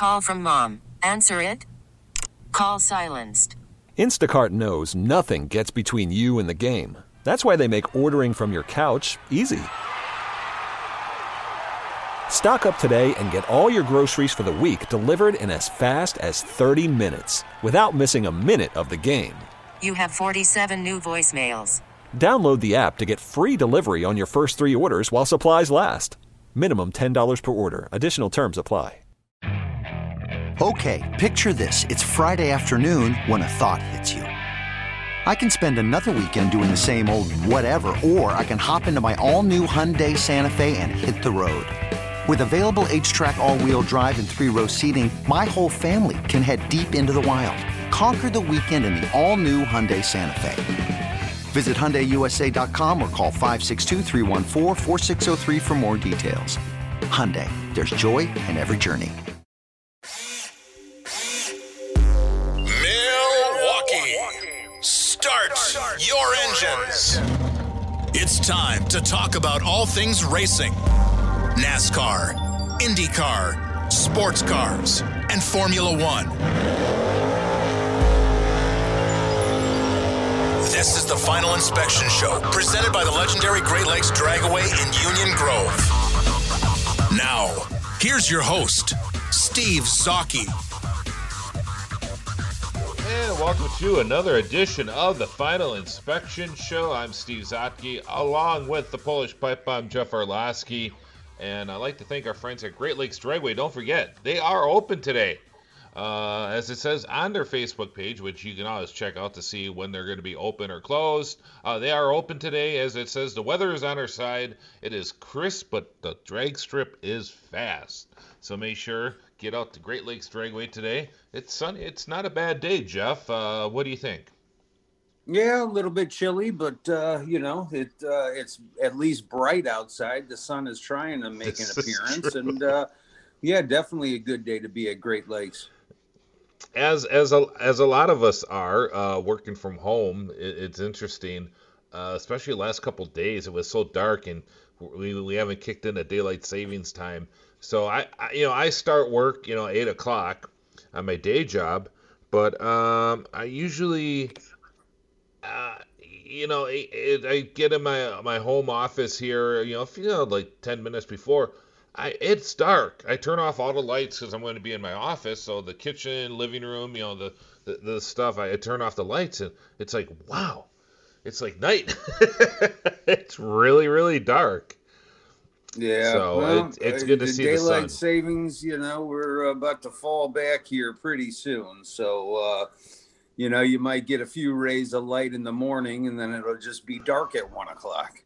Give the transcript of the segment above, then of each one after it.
call from mom. Answer it. Call silenced. Instacart knows nothing gets between you and the game. That's why they make ordering from your couch easy. Stock up today and get all your groceries for the week delivered in as fast as 30 minutes without missing a minute of the game. You have 47 new voicemails. Download the app to get free delivery on your first 3 orders while supplies last. Minimum $10 per order. Additional terms apply. Okay, picture this. It's Friday afternoon when a thought hits you. I can spend another weekend doing the same old whatever, or I can hop into my all-new Hyundai Santa Fe and hit the road. With available H-Track all-wheel drive and 3-row seating, my whole family can head deep into the wild. Conquer the weekend in the all-new Hyundai Santa Fe. Visit HyundaiUSA.com or call 562-314-4603 for more details. Hyundai, there's joy in every journey. Milwaukee, start your engines. It's time to talk about all things racing. NASCAR, IndyCar, sports cars, and Formula One. This is the Final Inspection Show, presented by the legendary Great Lakes Dragaway in Union Grove. Now, here's your host, Steve Zocchi. And welcome to another edition of the Final Inspection Show. I'm Steve Zocchi, along with the Polish Pipe Bomb, Jeff Arlowski. And I'd like to thank our friends at Great Lakes Dragway. Don't forget, they are open today. As it says on their Facebook page, which you can always check out to see when they're going to be open or closed. They are open today. As it says, the weather is on our side. It is crisp, but the drag strip is fast. So make sure, get out to Great Lakes Dragway today. It's sunny. It's not a bad day, Jeff. What do you think? Yeah, a little bit chilly, but it's at least bright outside. The sun is trying to make an appearance, and definitely a good day to be at Great Lakes. As a lot of us are working from home, it's interesting, especially the last couple of days. It was so dark, and we haven't kicked in a daylight savings time. So I start work 8:00 on my day job, but I usually. I get in my home office here, like 10 minutes before. It's dark. I turn off all the lights because I'm going to be in my office. So the kitchen, living room, the stuff, I turn off the lights, and it's like, wow, it's like night. It's really, really dark. Yeah. So it's good to see the sun. Daylight savings, we're about to fall back here pretty soon. So, you might get a few rays of light in the morning, and then it'll just be dark at 1:00.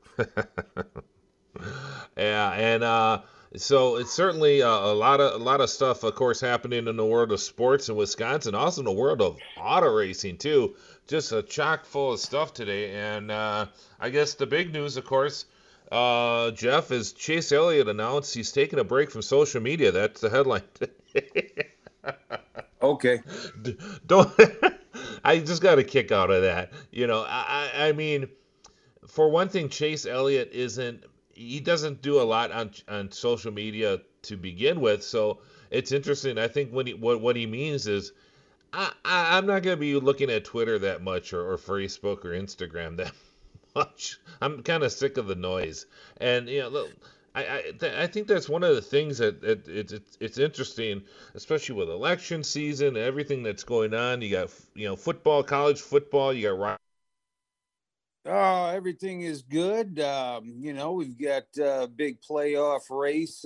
Yeah, and so it's certainly a lot of stuff, of course, happening in the world of sports in Wisconsin, also in the world of auto racing too. Just a chock full of stuff today, and I guess the big news, of course, Jeff, is Chase Elliott announced he's taking a break from social media. That's the headline. Okay. Don't. I just got a kick out of that. I mean, for one thing, Chase Elliott he doesn't do a lot on social media to begin with. So it's interesting. I think what he means is I'm not going to be looking at Twitter that much or Facebook or Instagram that much. I'm kind of sick of the noise. And, I think that's one of the things that it's interesting, especially with election season and everything that's going on. You got football, college football. You got everything is good. We've got a big playoff race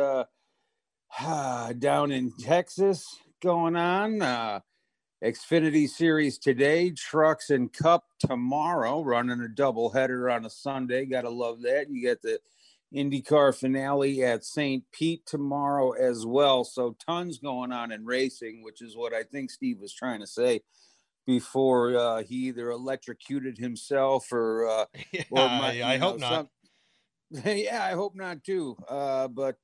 down in Texas going on. Xfinity Series today, Trucks and Cup tomorrow, running a doubleheader on a Sunday. Gotta love that. You got the IndyCar finale at St. Pete tomorrow as well. So tons going on in racing, which is what I think Steve was trying to say before he either electrocuted himself or I hope not. Yeah, I hope not too. But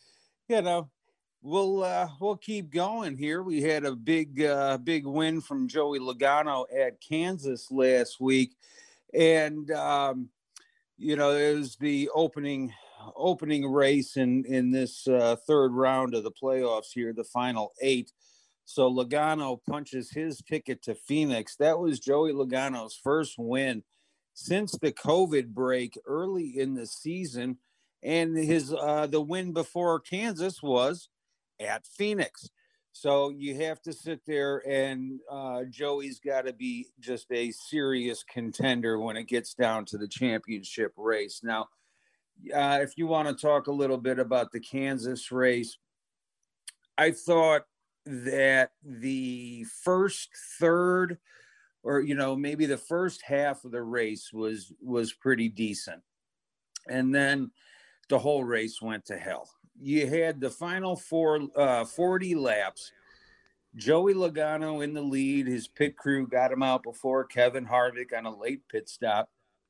we'll keep going here. We had a big win from Joey Logano at Kansas last week, and it was the opening opening race in this third round of the playoffs here, the final 8. So Logano punches his ticket to Phoenix. That was Joey Logano's first win since the COVID break early in the season. And his the win before Kansas was at Phoenix. So you have to sit there, and Joey's got to be just a serious contender when it gets down to the championship race. Now, if you want to talk a little bit about the Kansas race, I thought that the first third, or maybe the first half of the race was pretty decent, and then the whole race went to hell. You had the final 40 laps. Joey Logano in the lead. His pit crew got him out before Kevin Harvick on a late pit stop.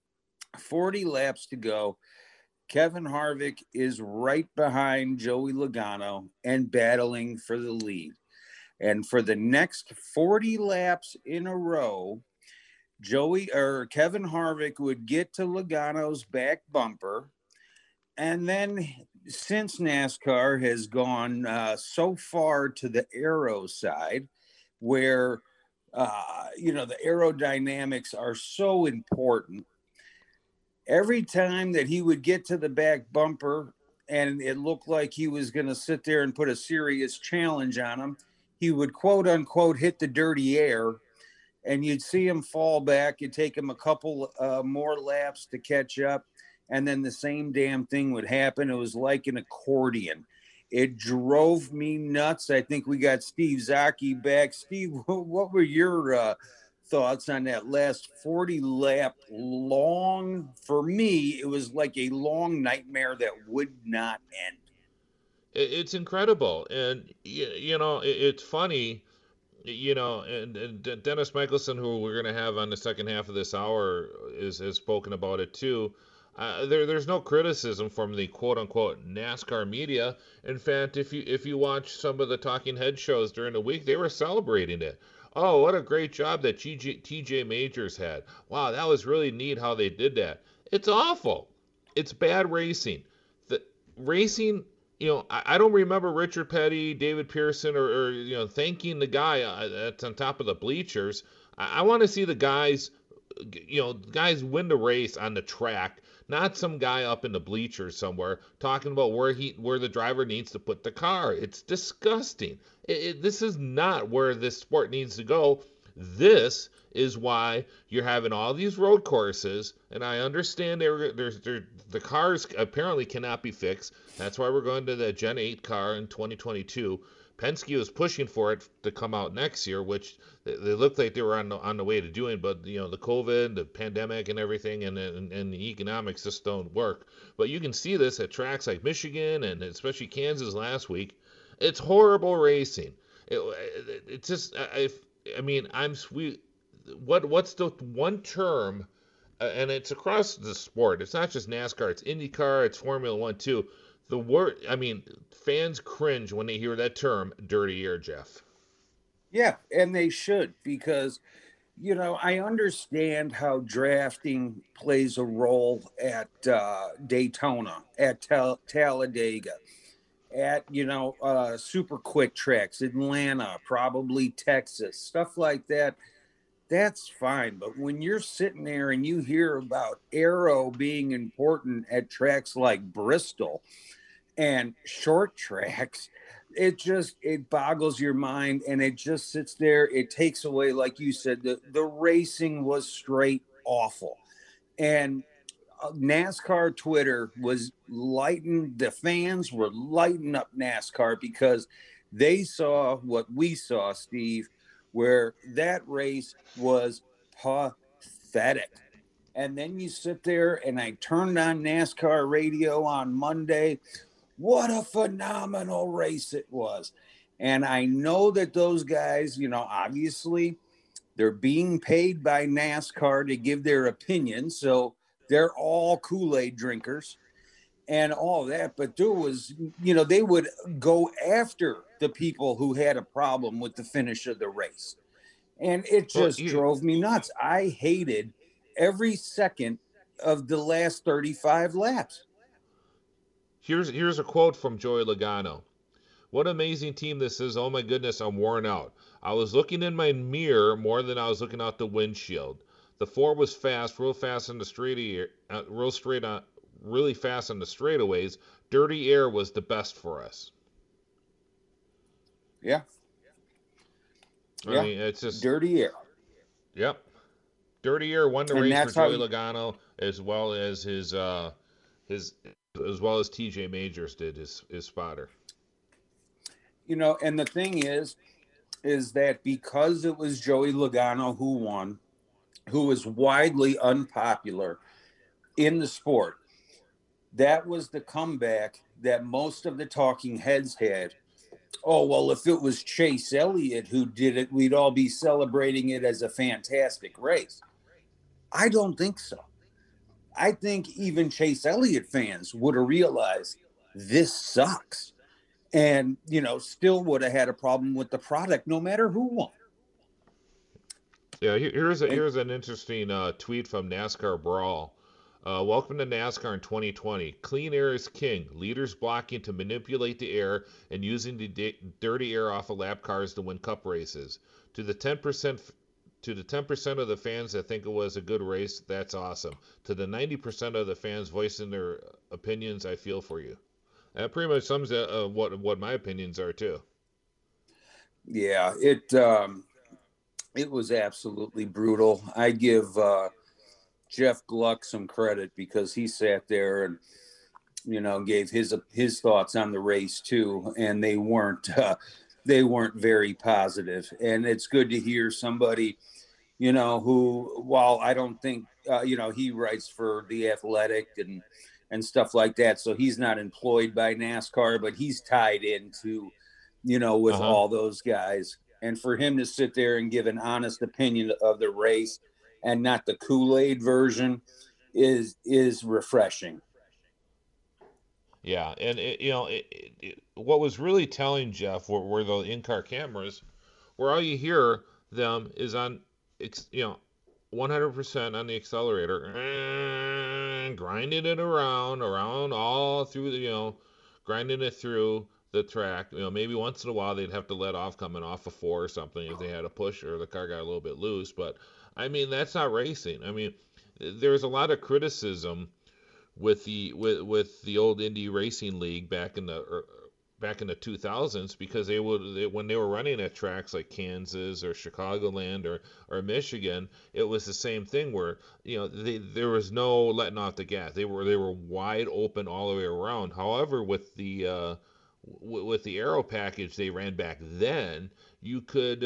40 laps to go. Kevin Harvick is right behind Joey Logano and battling for the lead. And for the next 40 laps in a row, Kevin Harvick would get to Logano's back bumper. And then, since NASCAR has gone so far to the aero side, where the aerodynamics are so important, every time that he would get to the back bumper and it looked like he was going to sit there and put a serious challenge on him, he would quote unquote hit the dirty air, and you'd see him fall back. It'd take him a couple more laps to catch up. And then the same damn thing would happen. It was like an accordion. It drove me nuts. I think we got Steve Zaki back. Steve, what were your thoughts on that last 40-lap long? For me, it was like a long nightmare that would not end. It's incredible. And, it's funny, and Dennis Michelson, who we're going to have on the second half of this hour, has spoken about it too. There's no criticism from the quote-unquote NASCAR media. In fact, if you watch some of the talking head shows during the week, they were celebrating it. Oh, what a great job that TJ Majors had. Wow, that was really neat how they did that. It's awful. It's bad racing. The racing, I don't remember Richard Petty, David Pearson, or thanking the guy that's on top of the bleachers. I want to see the guys win the race on the track, not some guy up in the bleachers somewhere talking about where the driver needs to put the car. It's disgusting. This is not where this sport needs to go. This is why you're having all these road courses, and I understand the cars apparently cannot be fixed. That's why we're going to the Gen 8 car in 2022. Penske was pushing for it to come out next year, which they looked like they were on the way to doing, but the COVID, the pandemic, and everything, and the economics just don't work. But you can see this at tracks like Michigan and especially Kansas last week. It's horrible racing. It's just I'm sweet. What's the one term? And it's across the sport. It's not just NASCAR. It's IndyCar. It's Formula One too. The word, fans cringe when they hear that term, dirty air, Jeff. Yeah, and they should, because, I understand how drafting plays a role at Daytona, at Talladega, at, super quick tracks, Atlanta, probably Texas, stuff like that. That's fine. But when you're sitting there and you hear about aero being important at tracks like Bristol and short tracks, it boggles your mind, and it just sits there. It takes away, like you said, the racing was straight awful. And NASCAR Twitter the fans were lighting up NASCAR because they saw what we saw, Steve, where that race was pathetic. And then you sit there, and I turned on NASCAR radio on Monday. What a phenomenal race it was. And I know that those guys, obviously they're being paid by NASCAR to give their opinion. So they're all Kool-Aid drinkers and all that. But there was, they would go after the people who had a problem with the finish of the race. And it just drove me nuts. I hated every second of the last 35 laps. Here's a quote from Joey Logano. What an amazing team this is. Oh my goodness, I'm worn out. I was looking in my mirror more than I was looking out the windshield. The 4 was fast, real fast in the really fast on the straightaways. Dirty Air was the best for us. Yeah. I mean, it's just Dirty Air. Yep. Dirty Air won the race for Joey Logano, as well as as well as TJ Majors did his spotter. And the thing is that because it was Joey Logano who won, who was widely unpopular in the sport, that was the comeback that most of the talking heads had. Oh, well, if it was Chase Elliott who did it, we'd all be celebrating it as a fantastic race. I don't think so. I think even Chase Elliott fans would have realized this sucks and, still would have had a problem with the product no matter who won. Yeah, here's an interesting tweet from NASCAR Brawl. Welcome to NASCAR in 2020. Clean air is king. Leaders blocking to manipulate the air and using the dirty air off of lap cars to win cup races. To the 10% of the fans that think it was a good race, that's awesome. To the 90% of the fans voicing their opinions, I feel for you. That pretty much sums up what my opinions are too. Yeah, it was absolutely brutal. I give Jeff Gluck some credit because he sat there and gave his thoughts on the race too, and they weren't very positive. And it's good to hear somebody who, while I don't think he writes for The Athletic and stuff like that, so he's not employed by NASCAR, but he's tied into with all those guys. And for him to sit there and give an honest opinion of the race and not the Kool-Aid version is refreshing. Yeah, and what was really telling, Jeff, were the in-car cameras, where all you hear them is on 100% on the accelerator, grinding it around all through grinding it through the track. Maybe once in a while they'd have to let off coming off a 4 or something if they had a push or the car got a little bit loose. But I mean, that's not racing. I mean, there's a lot of criticism with the old Indy Racing League back in the 2000s because when they were running at tracks like Kansas or Chicagoland or Michigan, it was the same thing where there was no letting off the gas. They were wide open all the way around. However, with the aero package they ran back then, you could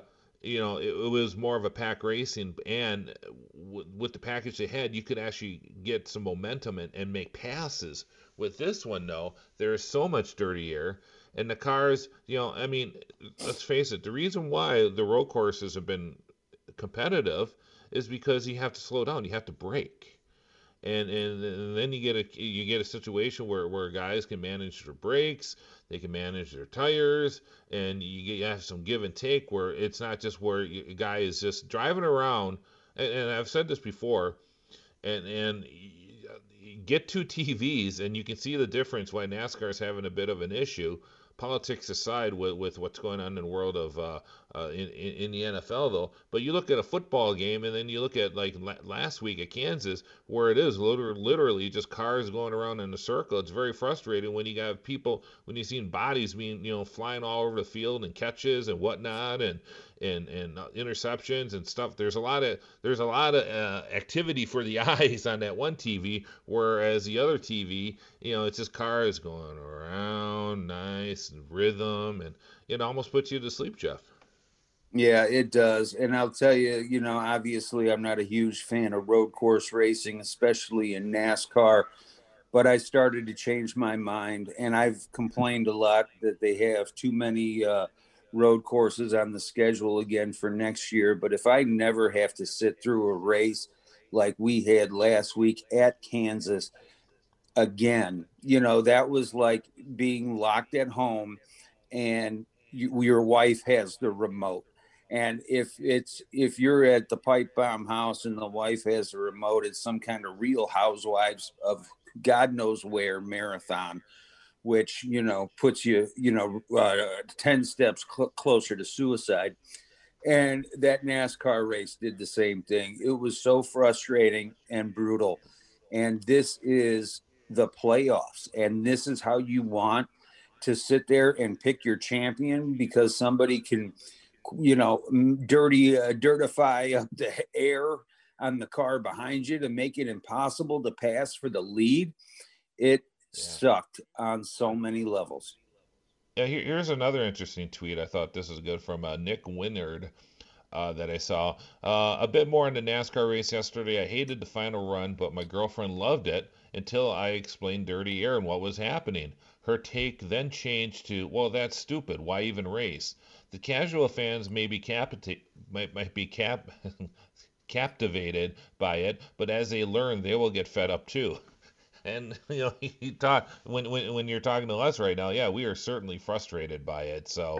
it was more of a pack racing, and with the package they had, you could actually get some momentum and make passes. With this one, though, there is so much dirty air, and the cars, I mean, let's face it, the reason why the road courses have been competitive is because you have to slow down, you have to brake. And then you get a situation where guys can manage their brakes, they can manage their tires, and you have some give and take where it's not just where a guy is just driving around. And I've said this before, and you get 2 TVs and you can see the difference why NASCAR is having a bit of an issue. Politics aside with what's going on in the world of in the NFL, though. But you look at a football game, and then you look at like last week at Kansas, where it is literally just cars going around in a circle. It's very frustrating when you got people, when you've seen bodies being flying all over the field and catches and whatnot and interceptions and stuff. There's a lot of activity for the eyes on that one TV, whereas the other TV, it's just cars going around, nice and rhythm, and it almost puts you to sleep, Jeff. Yeah, it does. And I'll tell you, obviously I'm not a huge fan of road course racing, especially in NASCAR, but I started to change my mind, and I've complained a lot that they have too many road courses on the schedule again for next year. But if I never have to sit through a race like we had last week at Kansas again, that was like being locked at home and your wife has the remote. And if you're at the pipe bomb house and the wife has the remote, it's some kind of Real Housewives of God knows where marathon, which, puts you, 10 steps closer to suicide. And that NASCAR race did the same thing. It was so frustrating and brutal. And this is the playoffs. And this is how you want to sit there and pick your champion, because somebody can, dirtify up the air on the car behind you to make it impossible to pass for the lead. It sucked on so many levels. Yeah, here's another interesting tweet. I thought this was good from Nick Winnard that I saw. A bit more on the NASCAR race yesterday. I hated the final run, but my girlfriend loved it until I explained dirty air and what was happening. Her take then changed to, well, that's stupid. Why even race? The casual fans may be captivated by it, but as they learn, they will get fed up too. And he talk when you're talking to us right now. Yeah, we are certainly frustrated by it. So,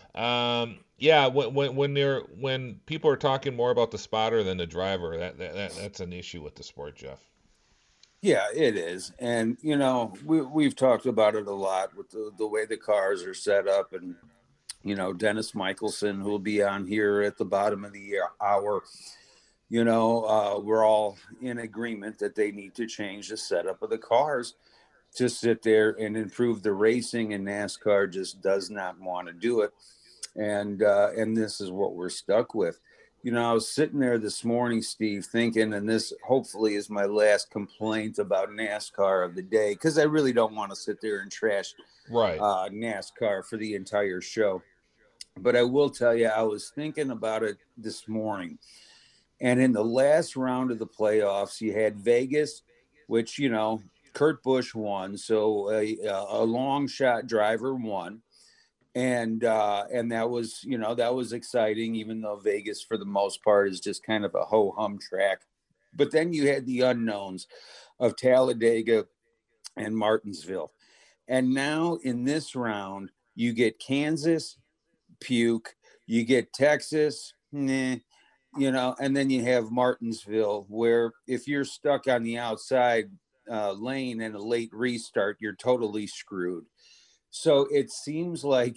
when people are talking more about the spotter than the driver, that's an issue with the sport, Jeff. Yeah, it is. And we've talked about it a lot with the way the cars are set up, and Dennis Michelson, who will be on here at the bottom of the hour. We're all in agreement that they need to change the setup of the cars to sit there and improve the racing, and NASCAR just does not want to do it. And this is what we're stuck with. I was sitting there this morning, Steve, thinking, and this hopefully is my last complaint about NASCAR of the day, because I really don't want to sit there and trash NASCAR for the entire show. But I will tell you, I was thinking about it this morning. And in the last round of the playoffs, you had Vegas, which, Kurt Busch won. So a long shot driver won. And that was, that was exciting, even though Vegas, for the most part, is just kind of a ho-hum track. But then you had the unknowns of Talladega and Martinsville. And now in this round, you get Kansas, puke. You get Texas, and then you have Martinsville, where if you're stuck on the outside lane and a late restart, you're totally screwed. So it seems like,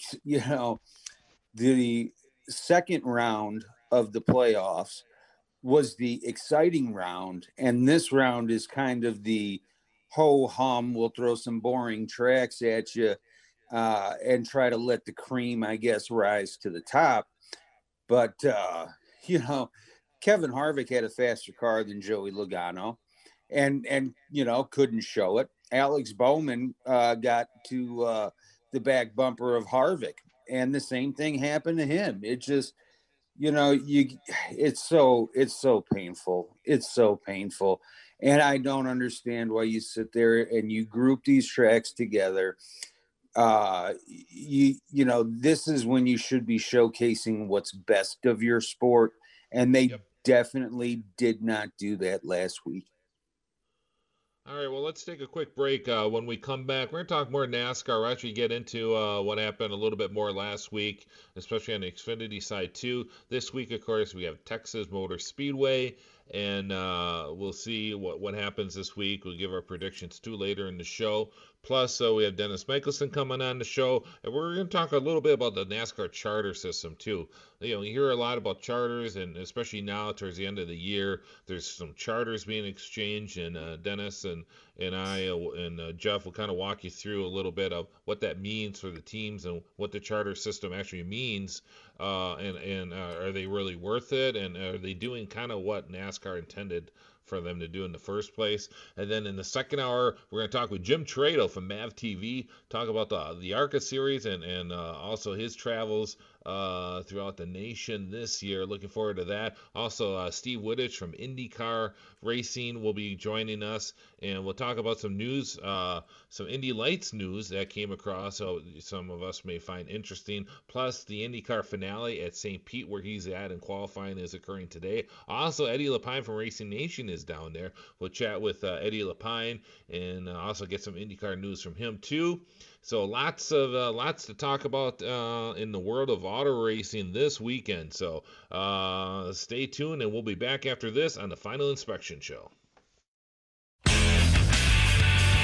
the second round of the playoffs was the exciting round. And this round is kind of the ho-hum, we'll throw some boring tracks at you and try to let the cream, I guess, rise to the top. But, Kevin Harvick had a faster car than Joey Logano and couldn't show it. Alex Bowman got to the back bumper of Harvick, and the same thing happened to him. It just, it's so painful. It's so painful. And I don't understand why you sit there and you group these tracks together. This is when you should be showcasing what's best of your sport. And they definitely did not do that last week. All right, well, let's take a quick break. When we come back, we're going to talk more NASCAR. We'll actually get into what happened a little bit more last week, especially on the Xfinity side, too. This week, of course, we have Texas Motor Speedway, and we'll see what happens this week. We'll give our predictions, too, later in the show. Plus, we have Dennis Michelson coming on the show, and we're going to talk a little bit about the NASCAR charter system, too. You hear a lot about charters, and especially now towards the end of the year, there's some charters being exchanged, and Dennis and I and Jeff will kind of walk you through a little bit of what that means for the teams and what the charter system actually means, and are they really worth it, and are they doing kind of what NASCAR intended for them to do in the first place. And then in the second hour, we're going to talk with Jim Trado from MAV TV, talk about the ARCA series and also his travels throughout the nation this year. Looking forward to that. Also, Steve Wittich from IndyCar Racing will be joining us, and we'll talk about some news, some Indy Lights news that came across, so some of us may find interesting. Plus, the IndyCar finale at St. Pete, where he's at, and qualifying is occurring today. Also, Eddie Lapine from Racing Nation is down there. We'll chat with Eddie Lapine and also get some IndyCar news from him too. So lots to talk about in the world of auto racing this weekend. So stay tuned, and we'll be back after this on the Final Inspection Show.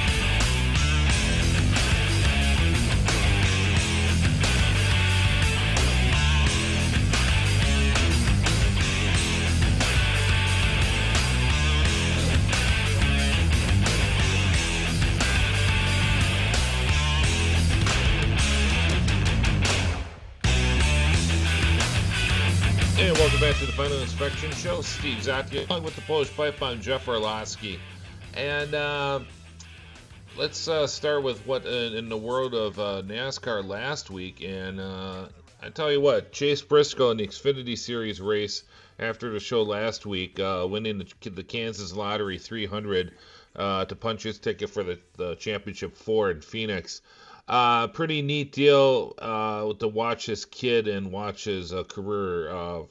And welcome back to the Final Inspection Show. Steve Zotke along with the Polish Pipe. I'm Jeff Orlowski. And let's start with what in the world of NASCAR last week. And I tell you what, Chase Briscoe in the Xfinity Series race after the show last week, winning the Kansas Lottery 300 to punch his ticket for the Championship 4 in Phoenix. Pretty neat deal to watch this kid and watch his career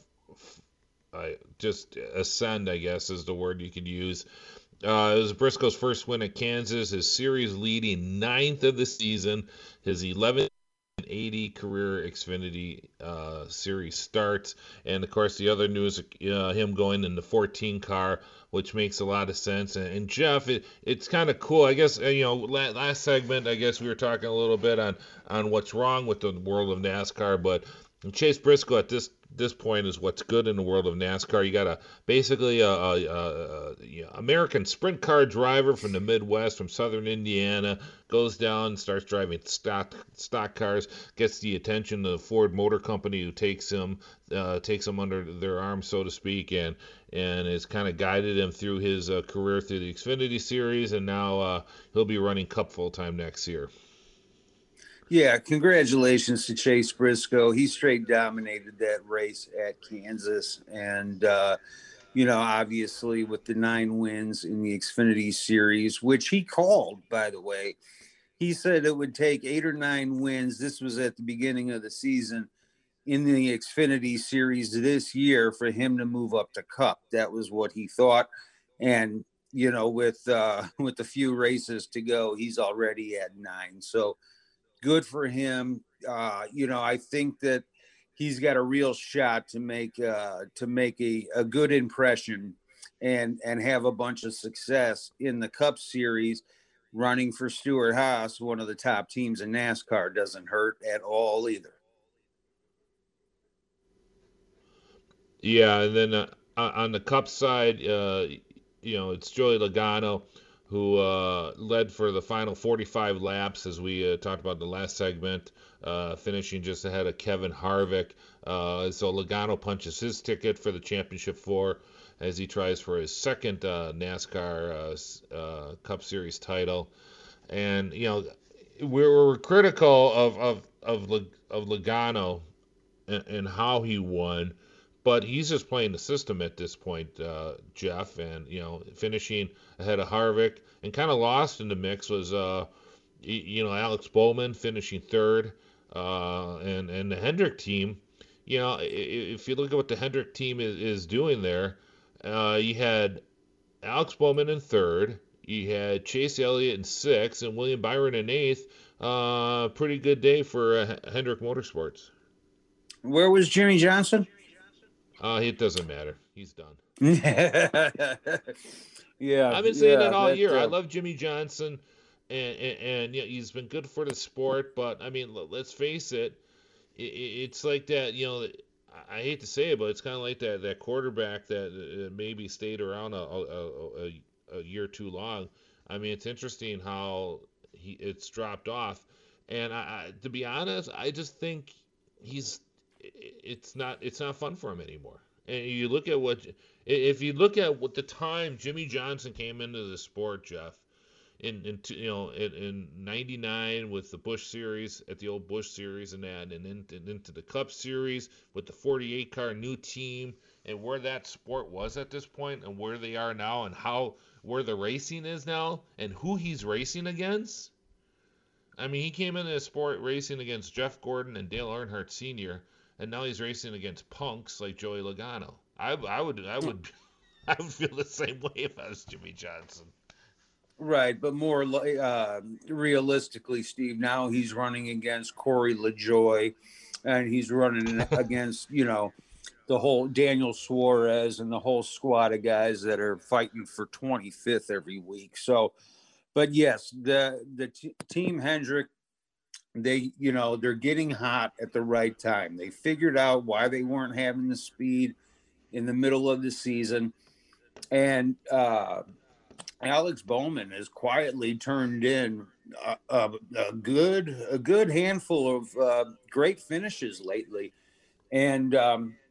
just ascend, I guess is the word you could use. It was Briscoe's first win at Kansas, his series leading 9th of the season, his 1180 career Xfinity series starts, and of course the other news, him going in the 14 car, which makes a lot of sense. And Jeff, it's kind of cool. I guess, last segment, I guess we were talking a little bit on what's wrong with the world of NASCAR, but Chase Briscoe at this point is what's good in the world of NASCAR. You got basically a American sprint car driver from the Midwest, from Southern Indiana, goes down, starts driving stock cars, gets the attention of the Ford Motor Company, who takes him under their arm, so to speak, and has kind of guided him through his career through the Xfinity Series, and now he'll be running Cup full time next year. Yeah, congratulations to Chase Briscoe. He straight dominated that race at Kansas. And, obviously with the 9 wins in the Xfinity Series, which he called, by the way, he said it would take 8 or 9 wins. This was at the beginning of the season in the Xfinity Series this year for him to move up to Cup. That was what he thought. And, with a few races to go, he's already at 9. So, good for him. I think that he's got a real shot to make a good impression and have a bunch of success in the Cup Series. Running for Stewart-Haas, one of the top teams in NASCAR, doesn't hurt at all either. Yeah, and then on the Cup side, it's Joey Logano, who led for the final 45 laps, as we talked about in the last segment, finishing just ahead of Kevin Harvick. So Logano punches his ticket for the Championship 4 as he tries for his second NASCAR Cup Series title. And, we're critical of Logano and how he won, but he's just playing the system at this point, Jeff, and, finishing ahead of Harvick. And kind of lost in the mix was, Alex Bowman finishing third, and the Hendrick team. If you look at what the Hendrick team is doing there, you had Alex Bowman in third, you had Chase Elliott in sixth, and William Byron in eighth. Pretty good day for Hendrick Motorsports. Where was Jimmy Johnson? It doesn't matter. He's done. Yeah, I've been saying that all year. I love Jimmy Johnson, and he's been good for the sport. But I mean, let's face it, it's like that. I hate to say it, but it's kind of like that quarterback that maybe stayed around a year too long. I mean, it's interesting how it's dropped off, and I to be honest, I just think it's not fun for him anymore. And you look at if you look at what the time Jimmy Johnson came into the sport, Jeff, in '99 with the Busch Series, at the old Busch Series and that, and into the Cup Series with the 48 car new team, and where that sport was at this point, and where they are now, and where the racing is now, and who he's racing against. I mean, he came into the sport racing against Jeff Gordon and Dale Earnhardt Sr., and now he's racing against punks like Joey Logano. I would feel the same way if I was Jimmy Johnson. Right, but more realistically, Steve, now he's running against Corey LaJoie, and he's running against, the whole Daniel Suarez and the whole squad of guys that are fighting for 25th every week. So, but yes, the team Hendrick, they're getting hot at the right time. They figured out why they weren't having the speed in the middle of the season. And Alex Bowman has quietly turned in a good handful of great finishes lately. And,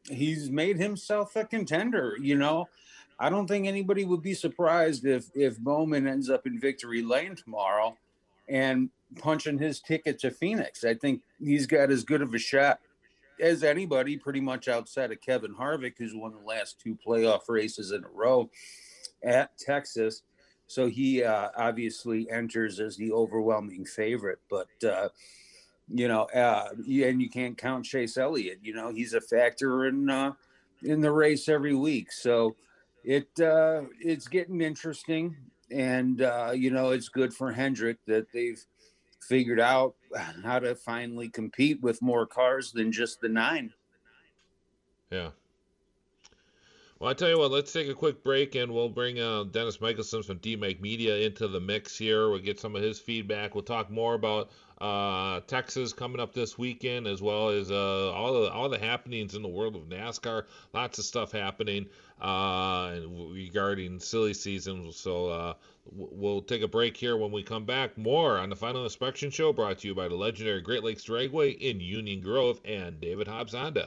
he's made himself a contender. You know, I don't think anybody would be surprised if Bowman ends up in victory lane tomorrow and punching his ticket to Phoenix. I think he's got as good of a shot as anybody, pretty much outside of Kevin Harvick, who's won the last 2 playoff races in a row at Texas. So he obviously enters as the overwhelming favorite. But, you know, and you can't count Chase Elliott. You know, he's a factor in the race every week. So it's getting interesting. And, you know, it's good for Hendrick that they've figured out how to finally compete with more cars than just the 9. Yeah. Well, I tell you what, let's take a quick break and we'll bring Dennis Michelson from D-Mike Media into the mix here. We'll get some of his feedback. We'll talk more about Texas coming up this weekend, as well as all the happenings in the world of NASCAR. Lots of stuff happening regarding silly season. So we'll take a break here. When we come back, more on the Final Inspection Show, brought to you by the legendary Great Lakes Dragway in Union Grove and David Hobbs Honda.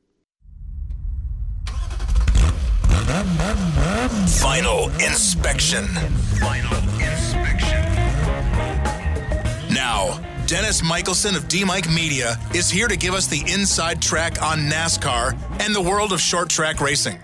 Final Inspection. Now, Dennis Michelson of D-Mike Media is here to give us the inside track on NASCAR and the world of short track racing.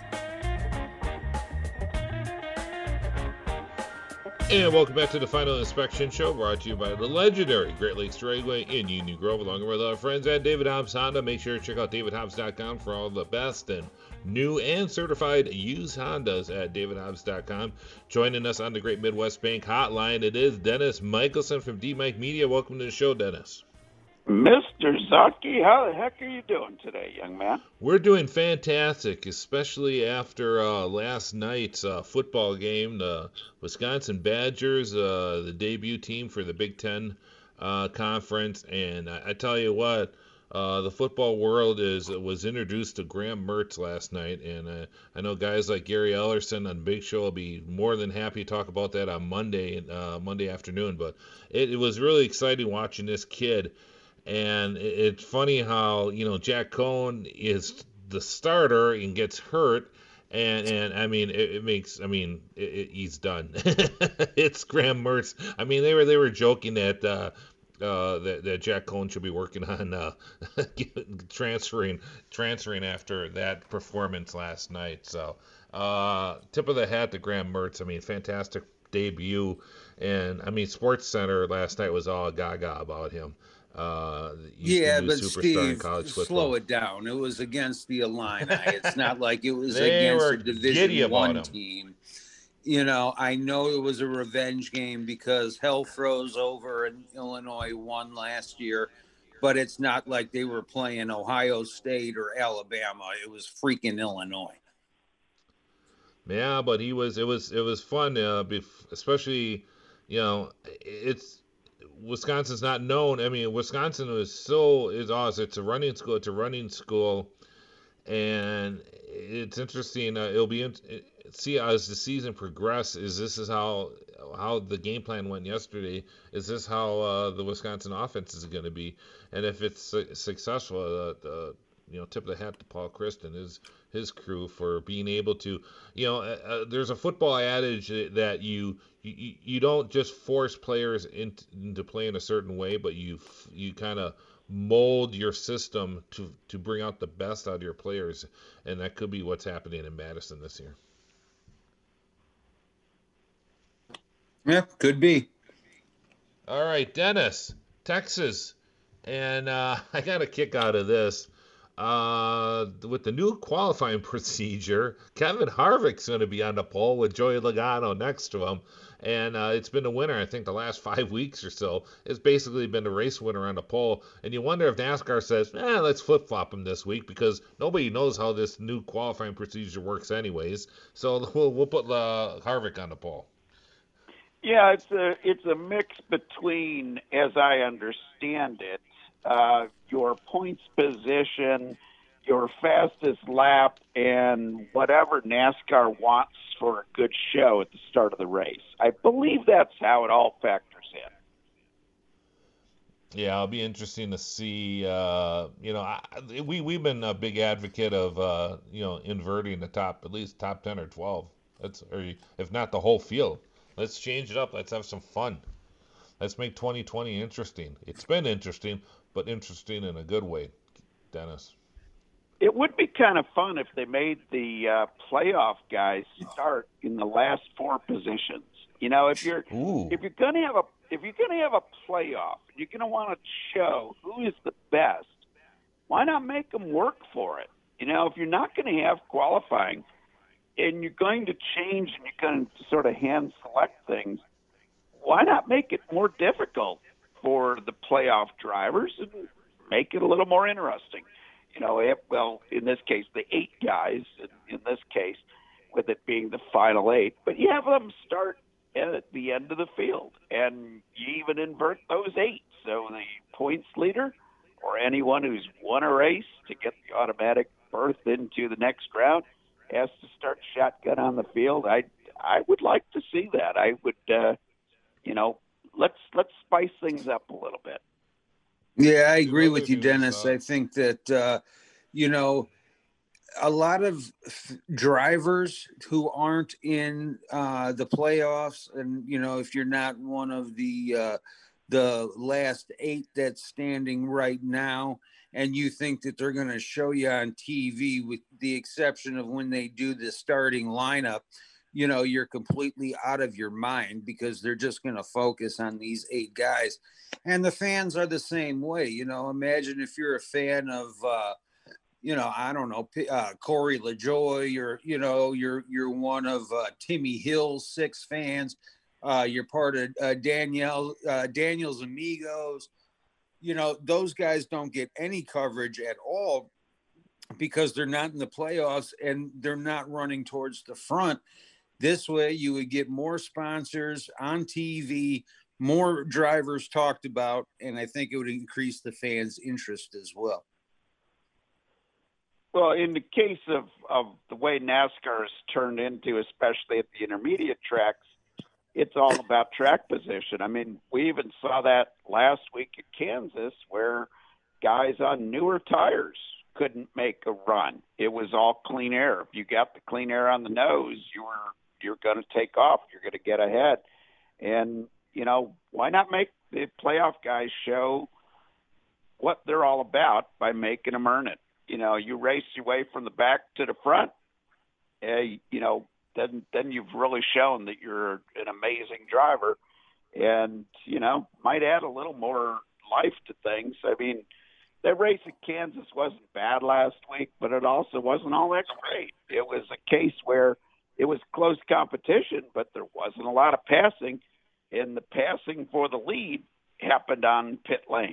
And welcome back to the Final Inspection Show, brought to you by the legendary Great Lakes Dragway in Union Grove, along with our friends at David Hobbs Honda. Make sure to check out davidhobbs.com for all the best and new and certified used Hondas at davidhobbs.com. Joining us on the Great Midwest Bank Hotline, it is Dennis Michelson from D-Mike Media. Welcome to the show, Dennis. Mr. Zotke, how the heck are you doing today, young man? We're doing fantastic, especially after last night's football game. The Wisconsin Badgers, the debut team for the Big Ten Conference. And I tell you what, the football world was introduced to Graham Mertz last night, and I know guys like Gary Ellerson on Big Show will be more than happy to talk about that on Monday afternoon. But it was really exciting watching this kid, and it's funny how, you know, Jack Cohn is the starter and gets hurt, and I mean he's done. It's Graham Mertz. I mean they were joking that that Jack Cohn should be working on transferring after that performance last night. So tip of the hat to Graham Mertz. I mean, fantastic debut, and I mean SportsCenter last night was all gaga about him. Yeah, but Steve, slow it down. It was against the Illini. It's not like it was against a Division I team. You know, I know it was a revenge game because hell froze over and Illinois won last year, but it's not like they were playing Ohio State or Alabama. It was freaking Illinois. Yeah, but it was fun, especially, you know, Wisconsin's not known. I mean, Wisconsin it's a running school, and it's interesting. It'll be see as the season progresses. This is how the game plan went yesterday. Is this how the Wisconsin offense is going to be? And if it's successful, tip of the hat to Paul Christ and his crew for being able to, there's a football adage that you don't just force players into playing a certain way, but you kind of mold your system to bring out the best out of your players, and that could be what's happening in Madison this year. Yeah, could be. All right, Dennis, Texas, and I got a kick out of this. With the new qualifying procedure, Kevin Harvick's going to be on the pole with Joey Logano next to him. And it's been a winner, I think, the last 5 weeks or so. It's basically been a race winner on the pole. And you wonder if NASCAR says, let's flip-flop him this week because nobody knows how this new qualifying procedure works anyways. So we'll put Harvick on the pole. Yeah, it's a mix between, as I understand it, your points position, your fastest lap, and whatever NASCAR wants for a good show at the start of the race. I believe that's how it all factors Yeah, it'll be interesting to see. We've been a big advocate of inverting the top, at least top 10 or 12. Or if not the whole field. Let's change it up. Let's have some fun. Let's make 2020 interesting. It's been interesting, but interesting in a good way, Dennis. It would be kind of fun if they made the playoff guys start in the last four positions. If you're going to have a playoff, you're going to want to show who is the best. Why not make them work for it? If you're not going to have qualifying and you're going to change and you're going to sort of hand select things, why not make it more difficult for the playoff drivers and make it a little more interesting? In this case, the 8 guys, in this case, with it being the final 8, but you have them start at the end of the field, and you even invert those 8. So the points leader or anyone who's won a race to get the automatic berth into the next round has to start shotgun on the field. I would like to see that. I would, let's spice things up a little bit. Yeah, I agree with you, Dennis. I think that, a lot of drivers who aren't in the playoffs, and, if you're not one of the last 8 that's standing right now, and you think that they're going to show you on TV, with the exception of when they do the starting lineup, you're completely out of your mind, because they're just going to focus on these 8 guys. And the fans are the same way. Imagine if you're a fan of, I don't know, Corey LaJoie, or, you're one of Timmy Hill's 6 fans. You're part of Daniel's Amigos. Those guys don't get any coverage at all, because they're not in the playoffs and they're not running towards the front. This way you would get more sponsors on TV, more drivers talked about, and I think it would increase the fans' interest as well. Well, in the case of the way NASCAR is turned into, especially at the intermediate tracks, it's all about track position. I mean, we even saw that last week at Kansas, where guys on newer tires couldn't make a run. It was all clean air. If you got the clean air on the nose, you're going to take off. You're going to get ahead. And, why not make the playoff guys show what they're all about by making them earn it? You race your way from the back to the front, then you've really shown that you're an amazing driver, and, might add a little more life to things. I mean, that race at Kansas wasn't bad last week, but it also wasn't all that great. It was a case where it was close competition, but there wasn't a lot of passing, and the passing for the lead happened on pit lane.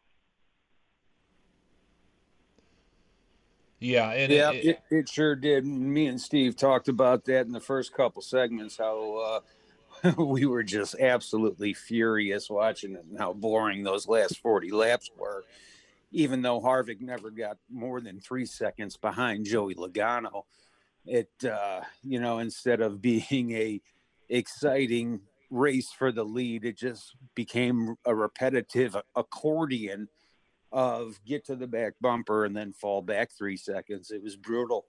Yeah, and it sure did. Me and Steve talked about that in the first couple segments, how we were just absolutely furious watching it and how boring those last 40 laps were, even though Harvick never got more than 3 seconds behind Joey Logano. It, instead of being a exciting race for the lead, it just became a repetitive accordion of get to the back bumper and then fall back 3 seconds. It was brutal.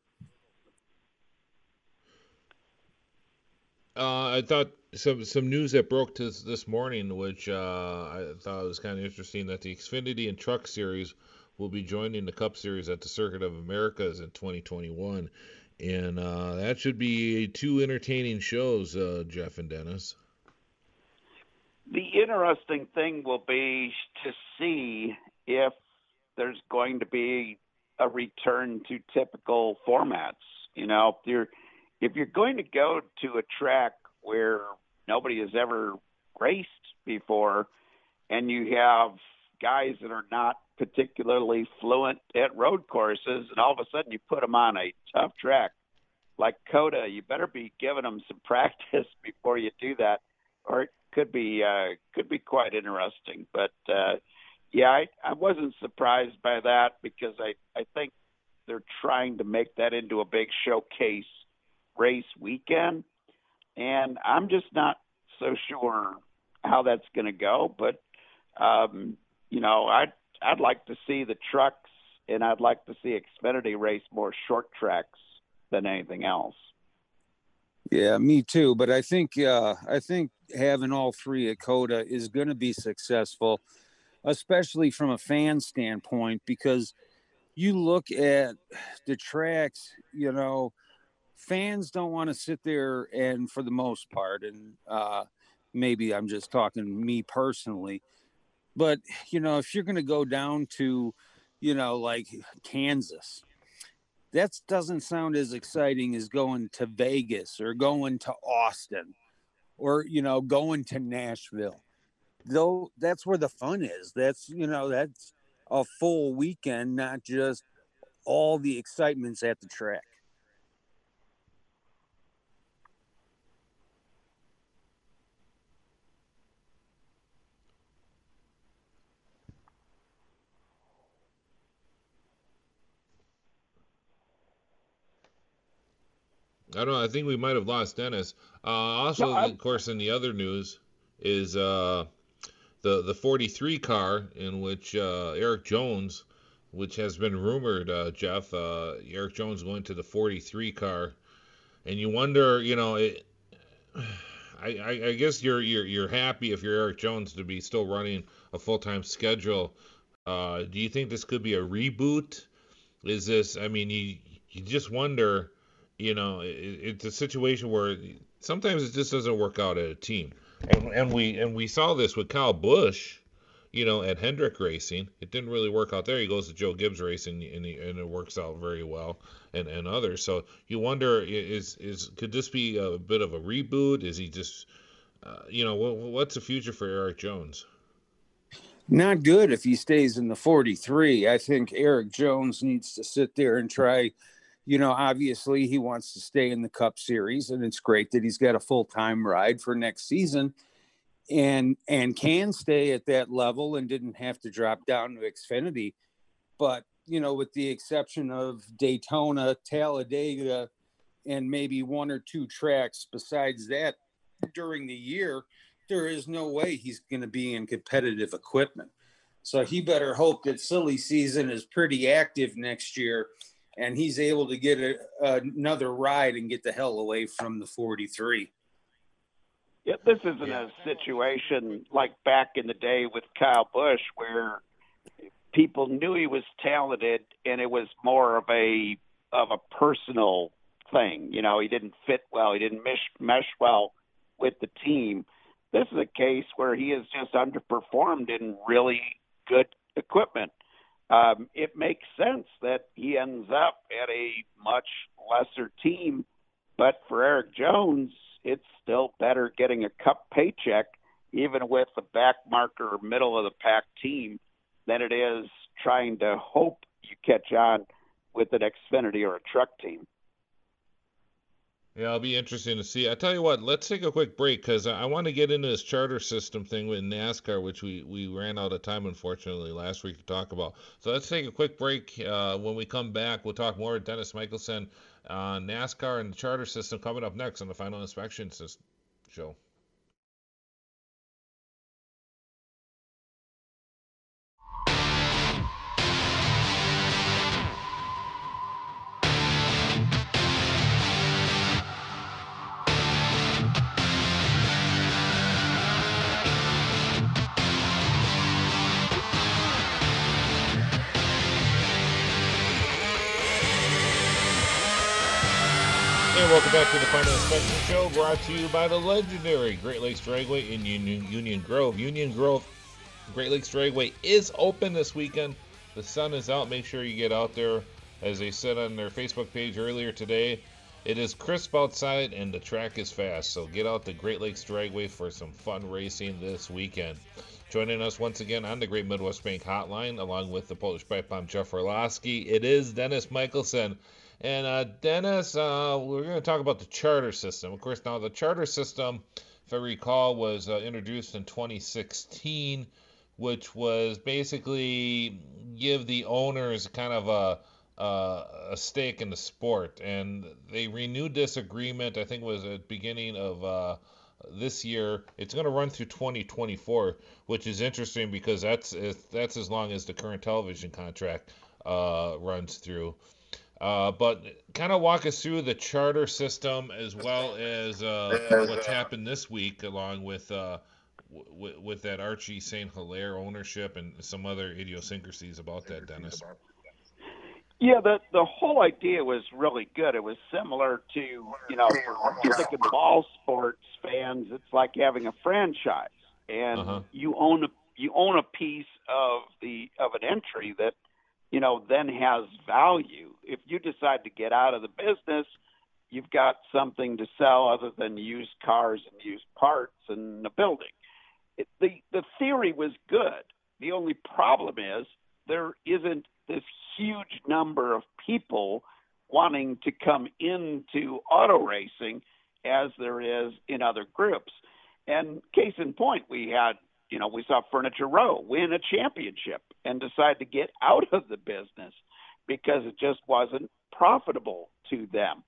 I thought some news that broke this morning, which I thought was kind of interesting, that the Xfinity and Truck Series will be joining the Cup Series at the Circuit of Americas in 2021. And that should be 2 entertaining shows, Jeff and Dennis. The interesting thing will be to see if there's going to be a return to typical formats. If you're going to go to a track where nobody has ever raced before, and you have guys that are not particularly fluent at road courses, and all of a sudden you put them on a tough track like COTA, you better be giving them some practice before you do that, or it could be quite interesting. But I wasn't surprised by that, because I think they're trying to make that into a big showcase race weekend, and I'm just not so sure how that's going to go. But I'd like to see the trucks, and I'd like to see Xfinity race more short tracks than anything else. Yeah, me too. But I think having all three at COTA is going to be successful, especially from a fan standpoint, because you look at the tracks, fans don't want to sit there and, for the most part, and maybe I'm just talking me personally, but, if you're going to go down to, like Kansas, that doesn't sound as exciting as going to Vegas or going to Austin or, going to Nashville. Though that's where the fun is. That's a full weekend, not just all the excitement's at the track. I don't know. I think we might have lost Dennis. Of course, in the other news is the 43 car in which Erik Jones, which has been rumored, Jeff, Erik Jones going to the 43 car, and you wonder, I guess you're happy if you're Erik Jones to be still running a full-time schedule. Do you think this could be a reboot? Is this? I mean, you just wonder. It's a situation where sometimes it just doesn't work out at a team, and we saw this with Kyle Busch, at Hendrick Racing. It didn't really work out there. He goes to Joe Gibbs Racing, and it works out very well, and others. So you wonder, could this be a bit of a reboot? Is he just, what's the future for Erik Jones? Not good if he stays in the 43. I think Erik Jones needs to sit there and try. Obviously he wants to stay in the Cup Series, and it's great that he's got a full-time ride for next season and can stay at that level and didn't have to drop down to Xfinity. But, with the exception of Daytona, Talladega, and maybe one or two tracks besides that during the year, there is no way he's going to be in competitive equipment. So he better hope that silly season is pretty active next year and he's able to get another ride and get the hell away from the 43. Yeah, this isn't a situation like back in the day with Kyle Busch where people knew he was talented and it was more of a personal thing. He didn't fit well. He didn't mesh well with the team. This is a case where he has just underperformed in really good equipment. It makes sense that he ends up at a much lesser team, but for Erik Jones, it's still better getting a Cup paycheck, even with a backmarker middle-of-the-pack team, than it is trying to hope you catch on with an Xfinity or a truck team. Yeah, it'll be interesting to see. I tell you what, let's take a quick break because I want to get into this charter system thing with NASCAR, which we ran out of time, unfortunately, last week to talk about. So let's take a quick break. When we come back, we'll talk more with Dennis Michelson on NASCAR and the charter system coming up next on the Final Inspection Show. And welcome back to the Final Inspection Show, brought to you by the legendary Great Lakes Dragway in Union Grove. Union Grove Great Lakes Dragway is open this weekend. The sun is out. Make sure you get out there. As they said on their Facebook page earlier today, it is crisp outside and the track is fast. So get out to Great Lakes Dragway for some fun racing this weekend. Joining us once again on the Great Midwest Bank Hotline, along with the Polish Pipe Bomb Jeff Orlowski, it is Dennis Michelson. And Dennis, we're going to talk about the charter system. Of course, now the charter system, if I recall, was introduced in 2016, which was basically give the owners kind of a stake in the sport. And they renewed this agreement, I think it was at the beginning of this year. It's going to run through 2024, which is interesting because that's as long as the current television contract runs through. But kind of walk us through the charter system as well as what's happened this week, along with that Archie St. Hilaire ownership and some other idiosyncrasies about that, Dennis. Yeah, the whole idea was really good. It was similar to, for music and ball sports fans, it's like having a franchise, and you own a piece of an entry that then has value. If you decide to get out of the business, you've got something to sell other than used cars and used parts and a building. The theory was good. The only problem is there isn't this huge number of people wanting to come into auto racing as there is in other groups. And case in point, we saw Furniture Row win a championship and decide to get out of the business because it just wasn't profitable to them.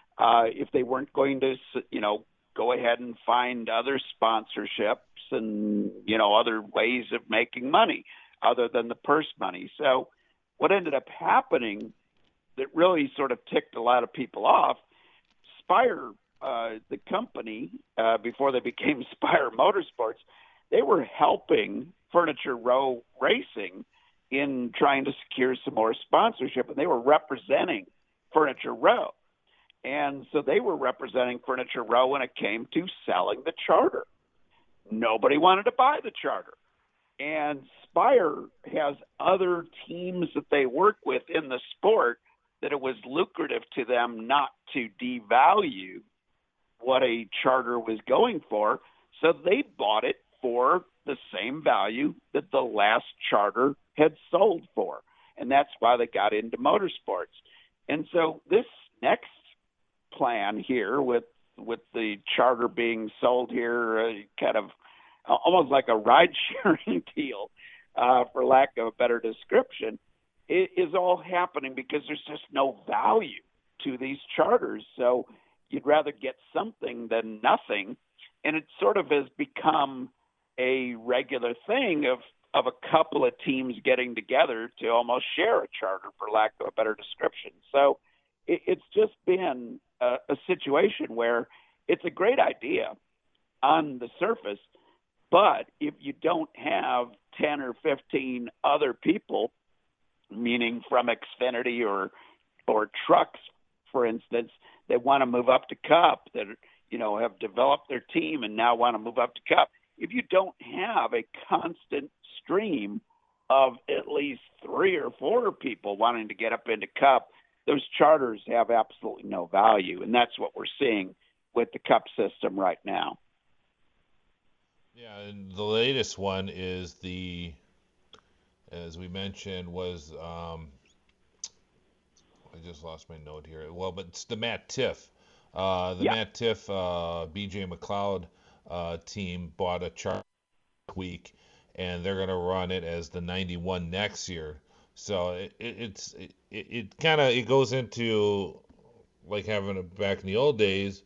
If they weren't going to, go ahead and find other sponsorships and, other ways of making money other than the purse money. So what ended up happening that really sort of ticked a lot of people off, Spire, the company, before they became Spire Motorsports, they were helping Furniture Row Racing in trying to secure some more sponsorship, and they were representing Furniture Row. And so they were representing Furniture Row when it came to selling the charter. Nobody wanted to buy the charter. And Spire has other teams that they work with in the sport that it was lucrative to them not to devalue what a charter was going for. So they bought it for the same value that the last charter had sold for. And that's why they got into motorsports. And so this next plan here with the charter being sold here, kind of almost like a ride-sharing deal, for lack of a better description, it is all happening because there's just no value to these charters. So you'd rather get something than nothing. And it sort of has become a regular thing of a couple of teams getting together to almost share a charter, for lack of a better description. So it's just been a situation where it's a great idea on the surface, but if you don't have 10 or 15 other people, meaning from Xfinity or trucks, for instance, that want to move up to Cup, that have developed their team and now want to move up to Cup, if you don't have a constant stream of at least 3 or 4 people wanting to get up into Cup, those charters have absolutely no value. And that's what we're seeing with the Cup system right now. Yeah, and the latest one is as we mentioned, was I just lost my note here. Well, but it's the Matt Tiff. Matt Tiff, BJ McLeod team bought a charter week, and they're going to run it as the 91 next year. So it goes into like having it back in the old days,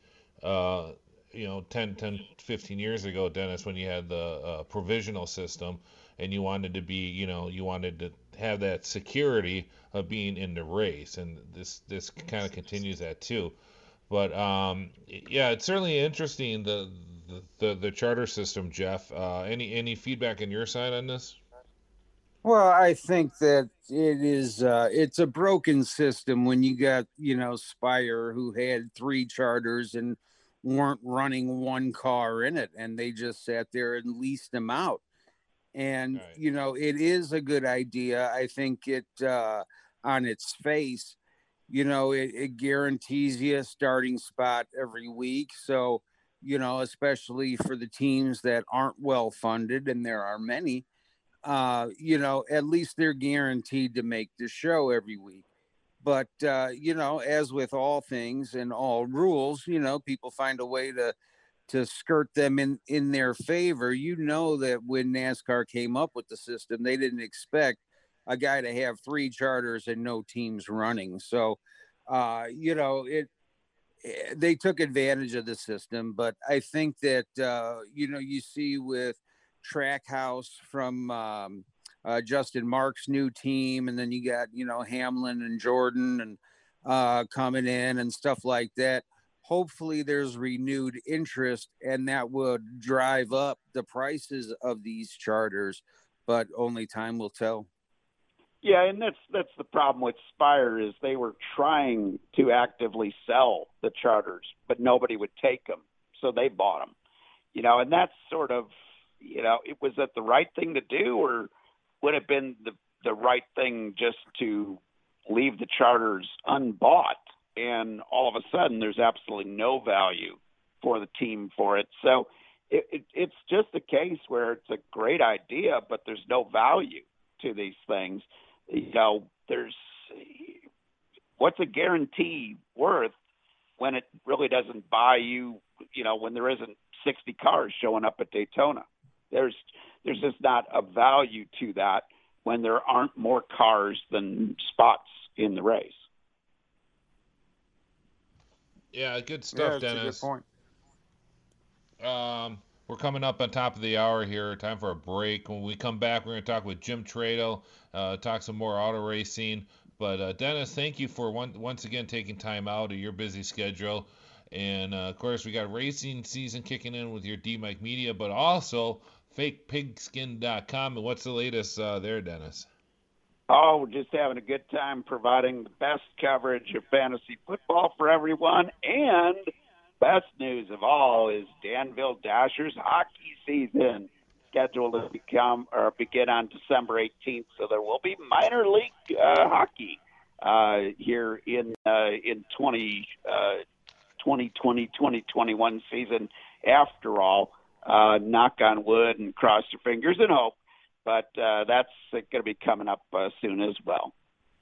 10, 15 years ago, Dennis, when you had the provisional system and you wanted to have that security of being in the race, and this kind of continues that too. But it's certainly interesting, the charter system, Jeff. Any feedback on your side on this? Well, I think that it's a broken system when you got, Spire, who had 3 charters and weren't running one car in it, and they just sat there and leased them out. And, right. It is a good idea. I think it, on its face, it guarantees you a starting spot every week. So, especially for the teams that aren't well funded, and there are many, at least they're guaranteed to make the show every week. But, as with all things and all rules, people find a way to skirt them in their favor. That when NASCAR came up with the system, they didn't expect a guy to have 3 charters and no teams running. So, they took advantage of the system. But I think that, you see with Trackhouse from Justin Mark's new team, and then you got, Hamlin and Jordan and coming in and stuff like that. Hopefully there's renewed interest, and that would drive up the prices of these charters, but only time will tell. Yeah, and that's the problem with Spire is they were trying to actively sell the charters, but nobody would take them, so they bought them. And that's sort of, it was that the right thing to do, or would have been the right thing just to leave the charters unbought, and all of a sudden there's absolutely no value for the team for it. So it's just a case where it's a great idea, but there's no value to these things. There's what's a guarantee worth when it really doesn't buy you, when there isn't 60 cars showing up at Daytona. There's just not a value to that when there aren't more cars than spots in the race. Yeah, good stuff, Dennis. That's a good point. We're coming up on top of the hour here. Time for a break. When we come back, we're going to talk with Jim Tradle, talk some more auto racing. But Dennis, thank you for once again taking time out of your busy schedule. And of course, we got racing season kicking in with your D-Mike Media, but also FakePigskin.com. And what's the latest there, Dennis? Oh, we're just having a good time providing the best coverage of fantasy football for everyone. And best news of all is Danville Dashers hockey season scheduled to begin on December 18th. So there will be minor league hockey here in 2020-2021 season. After all, knock on wood and cross your fingers and hope. But that's going to be coming up soon as well.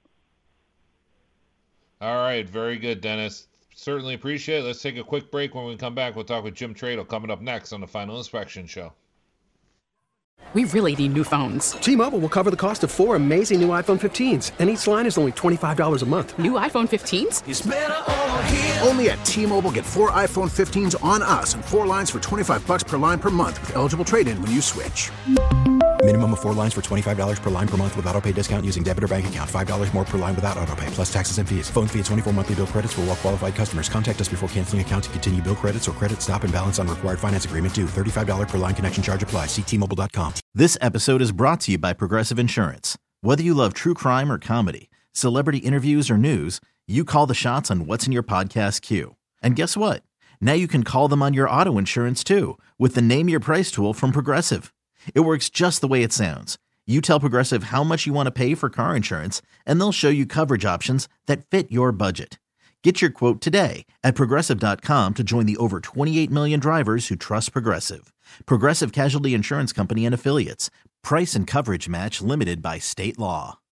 All right. Very good, Dennis. Certainly appreciate it. Let's take a quick break. When we come back, we'll talk with Jim Tradle coming up next on the Final Inspection Show. We really need new phones. T-Mobile will cover the cost of 4 amazing new iPhone 15s, and each line is only $25 a month. New iPhone 15s? It's better over here. Only at T-Mobile, get 4 iPhone 15s on us and 4 lines for $25 per line per month with eligible trade-in when you switch. Minimum of 4 lines for $25 per line per month with autopay discount using debit or bank account. $5 more per line without autopay, plus taxes and fees. Phone fee at 24 monthly bill credits for well-qualified customers. Contact us before canceling account to continue bill credits or credit stop and balance on required finance agreement due. $35 per line connection charge applies. See T-Mobile.com. This episode is brought to you by Progressive Insurance. Whether you love true crime or comedy, celebrity interviews or news, you call the shots on what's in your podcast queue. And guess what? Now you can call them on your auto insurance too with the Name Your Price tool from Progressive. It works just the way it sounds. You tell Progressive how much you want to pay for car insurance, and they'll show you coverage options that fit your budget. Get your quote today at Progressive.com to join the over 28 million drivers who trust Progressive. Progressive Casualty Insurance Company and Affiliates. Price and coverage match limited by state law.